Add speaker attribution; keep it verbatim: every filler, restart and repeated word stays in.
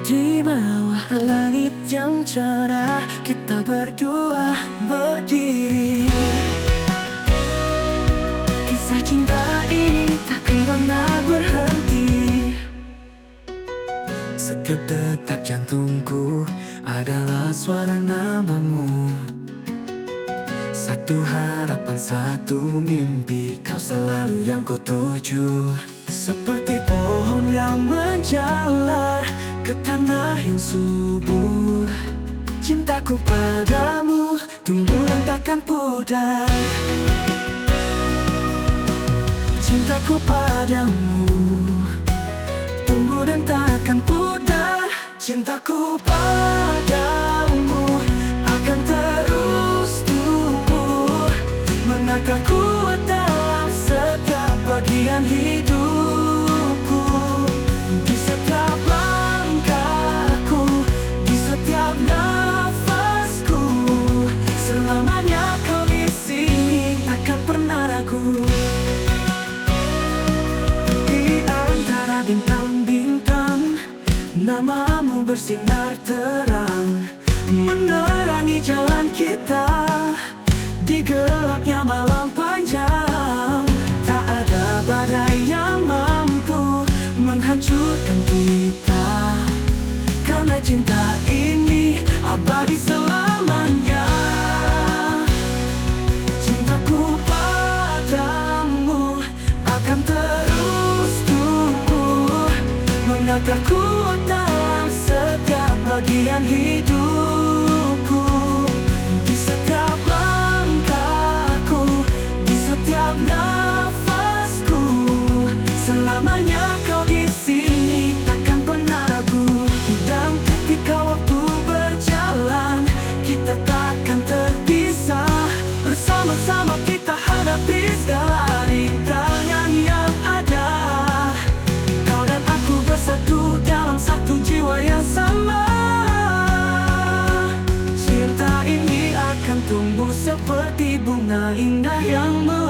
Speaker 1: Di bawah langit yang cerah, kita berdua berdiri. Kisah cinta ini takkan pernah berhenti. Setiap detak jantungku adalah suara namamu. Satu harapan, satu mimpi, kau selalu yang ku tuju. Seperti pohon yang menjalar ke tanah yang subur, cintaku padamu tumbuh dan takkan pudar. Cintaku padamu tumbuh dan takkan pudar. Cintaku padamu akan terus tumbuh, menakar kuat dalam setiap bagian hidupku. Di setiap langkahku, di setiap nafasku, selamanya kau di sini, takkan pernah ragu. Di antara bintang-bintang, namamu bersinar terang, menerangi jalan kita di gelapnya malam panjang. Tak ada badai yang mampu menghancurkan kita, karena cinta ini abadi selamanya. Cintaku padamu akan terus tumbuh, menakar kuat dalam setiap bagian hidupku. Di setiap langkahku, di setiap nafasku, selamanya kau di sini, takkan pernah ragu. Dan ketika waktu berjalan, kita takkan terpisah. Bersama-sama kita hadapi segala rintangan yang ada. Kau dan aku bersatu dalam satu jiwa yang sama. Cinta ini akan tumbuh seperti bunga indah yang